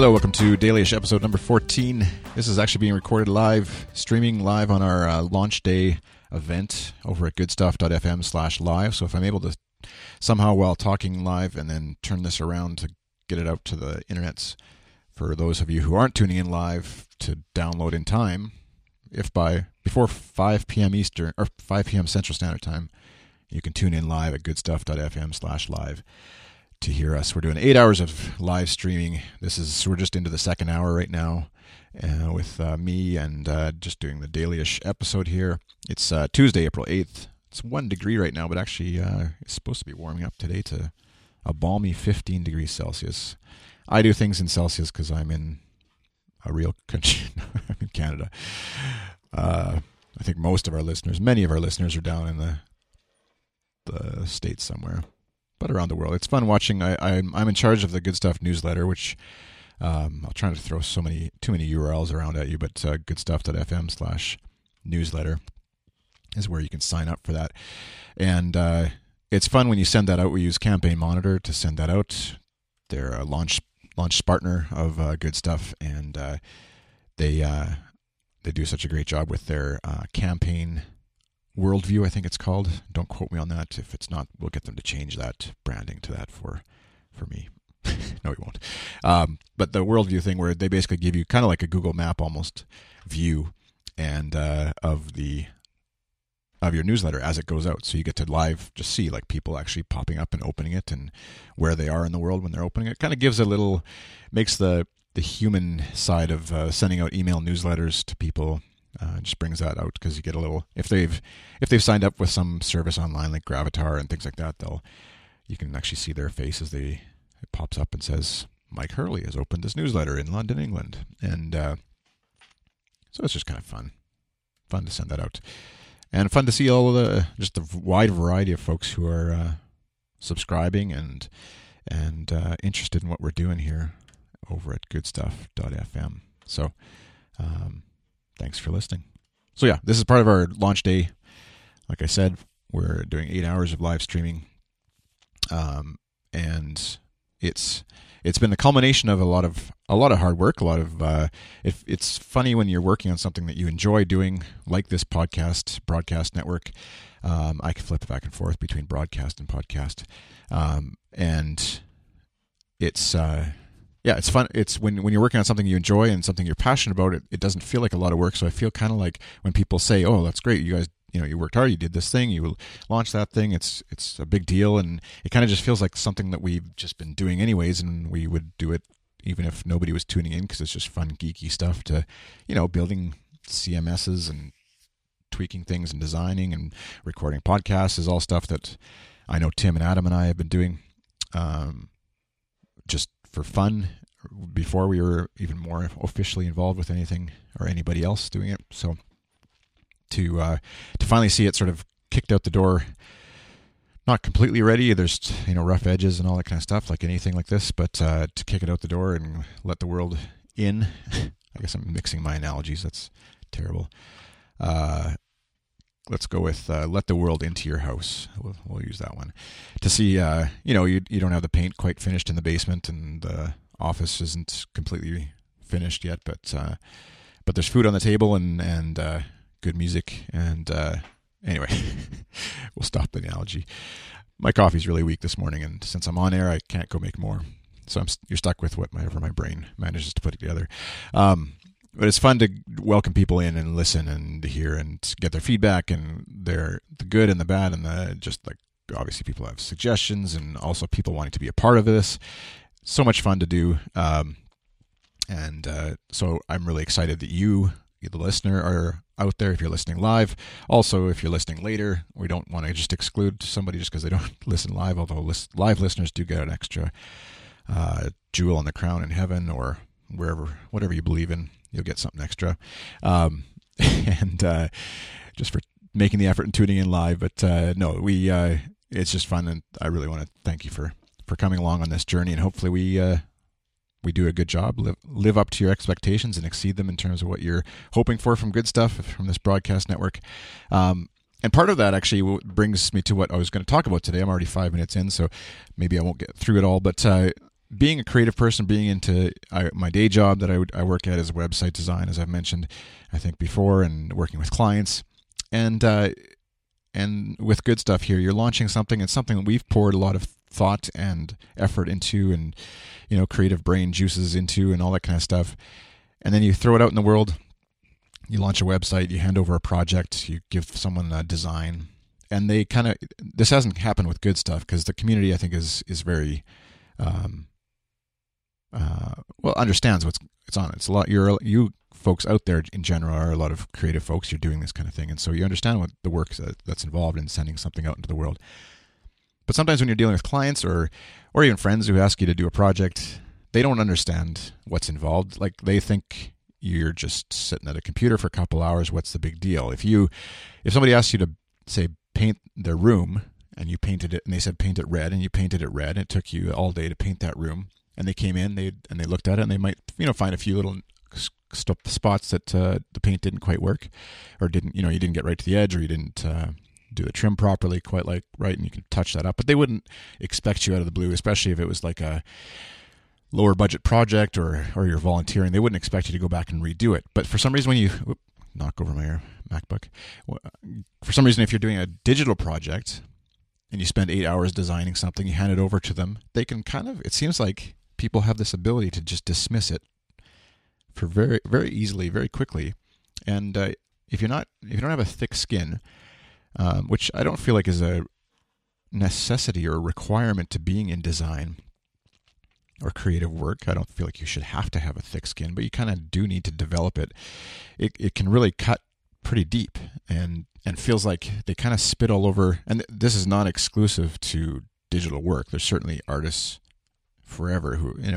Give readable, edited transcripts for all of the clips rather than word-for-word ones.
Hello, welcome to Dailyish episode number 14. This is actually being recorded live, streaming live on our launch day event over at goodstuff.fm/live. So if I'm able to somehow while talking live and then turn this around to get it out to the internets for those of you who aren't tuning in live to download in time, if by before 5 p.m. Eastern or 5 p.m. Central Standard Time, you can tune in live at goodstuff.fm/live. to hear us. We're doing 8 hours of live streaming. We're just into the second hour right now with me and just doing the Dailyish episode here. It's Tuesday, April 8th. It's 1 degree right now, but actually it's supposed to be warming up today to a balmy 15 degrees Celsius. I do things in Celsius because I'm in a real country. I'm in Canada. I think many of our listeners are down in the States somewhere. But around the world. It's fun watching. I'm in charge of the Good Stuff newsletter, which I'll try not to throw too many URLs around at you, but goodstuff.fm/newsletter is where you can sign up for that. And it's fun when you send that out. We use Campaign Monitor to send that out. They're a launch partner of Good Stuff, and they do such a great job with their campaign Worldview, I think it's called. Don't quote me on that. If it's not, we'll get them to change that branding to that for me. No, we won't. But the Worldview thing, where they basically give you kind of like a Google Map almost view and of your newsletter as it goes out. So you get to live just see like people actually popping up and opening it and where they are in the world when they're opening it. Kind of makes the human side of sending out email newsletters to people. Just brings that out because you get a little if they've signed up with some service online like Gravatar and things like that, you can actually see their face as it pops up and says Mike Hurley has opened this newsletter in London, England, and so it's just kind of fun to send that out, and fun to see all of the wide variety of folks who are subscribing and interested in what we're doing here over at goodstuff.fm. So. Thanks for listening. So yeah, this is part of our launch day. Like I said, we're doing 8 hours of live streaming, and it's been the culmination of a lot of hard work. It's funny when you're working on something that you enjoy doing, like this broadcast network. I can flip back and forth between broadcast and podcast, and it's. Yeah, it's fun. It's when you're working on something you enjoy and something you're passionate about, it doesn't feel like a lot of work. So I feel kind of like when people say, "Oh, that's great. You guys, you worked hard. You did this thing. You launched that thing. It's a big deal." And it kind of just feels like something that we've just been doing anyways, and we would do it even if nobody was tuning in because it's just fun, geeky stuff to, building CMSs and tweaking things and designing and recording podcasts is all stuff that I know Tim and Adam and I have been doing just for fun before we were even more officially involved with anything or anybody else doing it. So to finally see it sort of kicked out the door, not completely ready. There's rough edges and all that kind of stuff like anything like this, but to kick it out the door and let the world in. I guess I'm mixing my analogies. That's terrible. Let's go with let the world into your house. We'll use that one. To see, you don't have the paint quite finished in the basement and the office isn't completely finished yet, but there's food on the table and good music. And anyway, we'll stop the analogy. My coffee's really weak this morning, and since I'm on air, I can't go make more. So you're stuck with whatever my brain manages to put together. But it's fun to welcome people in and listen and hear and get their feedback and the good and the bad and obviously people have suggestions and also people wanting to be a part of this. So much fun to do. So I'm really excited that you, the listener, are out there if you're listening live. Also, if you're listening later, we don't want to just exclude somebody just because they don't listen live, although live listeners do get an extra jewel on the crown in heaven or whatever you believe in. You'll get something extra. Just for making the effort and tuning in live. But it's just fun, and I really want to thank you for coming along on this journey, and hopefully we do a good job, live up to your expectations and exceed them in terms of what you're hoping for from Good Stuff, from this broadcast network. And part of that actually brings me to what I was going to talk about today. I'm already 5 minutes in, so maybe I won't get through it all, but being a creative person, being into my day job that I work at is website design, as I've mentioned, I think before, and working with clients, and with Good Stuff here, you're launching something. It's something that we've poured a lot of thought and effort into, and creative brain juices into, and all that kind of stuff. And then you throw it out in the world. You launch a website. You hand over a project. You give someone a design, and they this hasn't happened with Good Stuff because the community, I think, is very understands what's on. It's a lot. You folks out there in general are a lot of creative folks. You're doing this kind of thing, and so you understand what the work that's involved in sending something out into the world. But sometimes when you're dealing with clients or even friends who ask you to do a project, they don't understand what's involved. Like, they think you're just sitting at a computer for a couple hours. What's the big deal? If somebody asks you to, say, paint their room, and you painted it, and they said paint it red, and you painted it red, and it took you all day to paint that room, and they came in, they looked at it, and they might find a few little spots that the paint didn't quite work, or you didn't get right to the edge, or you didn't do the trim properly quite right, and you can touch that up. But they wouldn't expect you out of the blue, especially if it was like a lower budget project or you're volunteering. They wouldn't expect you to go back and redo it. But for some reason, when you knock over my MacBook, for some reason, if you're doing a digital project and you spend 8 hours designing something, you hand it over to them, they can it seems like people have this ability to just dismiss it for very, very easily, very quickly. And if you don't have a thick skin, which I don't feel like is a necessity or a requirement to being in design or creative work. I don't feel like you should have to have a thick skin, but you kind of do need to develop it. It can really cut pretty deep and feels like they kind of spit all over. And this is not exclusive to digital work. There's certainly artists forever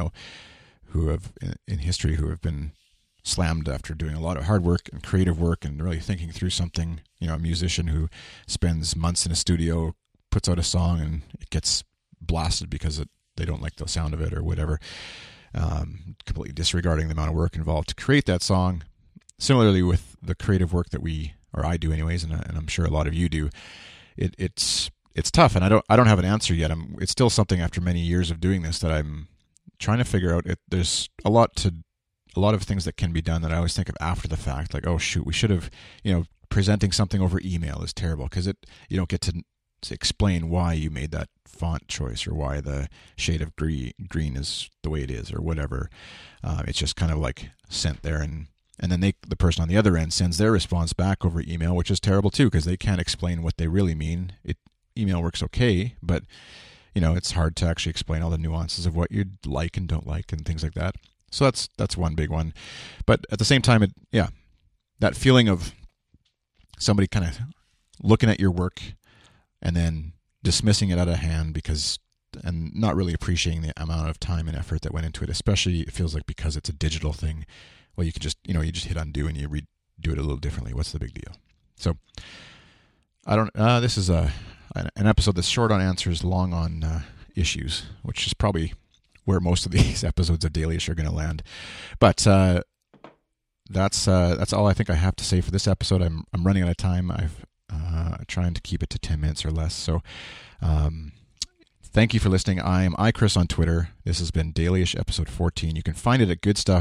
who have in history who have been slammed after doing a lot of hard work and creative work and really thinking through something. A musician who spends months in a studio, puts out a song, and it gets blasted because they don't like the sound of it or whatever, completely disregarding the amount of work involved to create that song. Similarly with the creative work that I do anyways, and I'm sure a lot of you do, it's tough, and I don't have an answer yet. It's still something after many years of doing this that I'm trying to figure out. There's a lot of things that can be done that I always think of after the fact, like, oh shoot, we should have, presenting something over email is terrible because you don't get to explain why you made that font choice or why the shade of green is the way it is or whatever. It's just kind of like sent there, and then the person on the other end sends their response back over email, which is terrible too because they can't explain what they really mean. Email works okay, but it's hard to actually explain all the nuances of what you like and don't like and things like that. So that's one big one. But at the same time, that feeling of somebody kind of looking at your work and then dismissing it out of hand and not really appreciating the amount of time and effort that went into it, especially it feels like because it's a digital thing. Well, you can just, you just hit undo and you redo it a little differently. What's the big deal? So this is an episode that's short on answers, long on issues, which is probably where most of these episodes of Dailyish are going to land. But that's all I think I have to say for this episode. I'm running out of time. I've trying to keep it to 10 minutes or less. So thank you for listening. I am iChris on Twitter. This has been Dailyish episode 14. You can find it at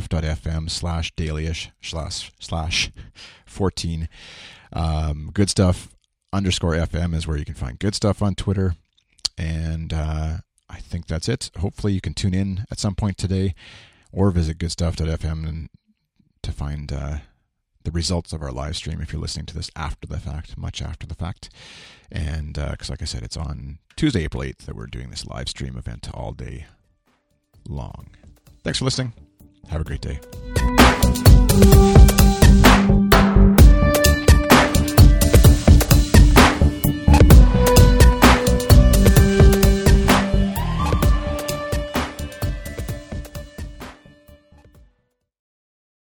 goodstuff.fm/Dailyish/14. Goodstuff_FM is where you can find Good Stuff on Twitter. And I think that's it. Hopefully you can tune in at some point today or visit goodstuff.fm and to find the results of our live stream if you're listening to this after the fact, much after the fact. And because like I said, it's on Tuesday, April 8th that we're doing this live stream event all day long. Thanks for listening. Have a great day.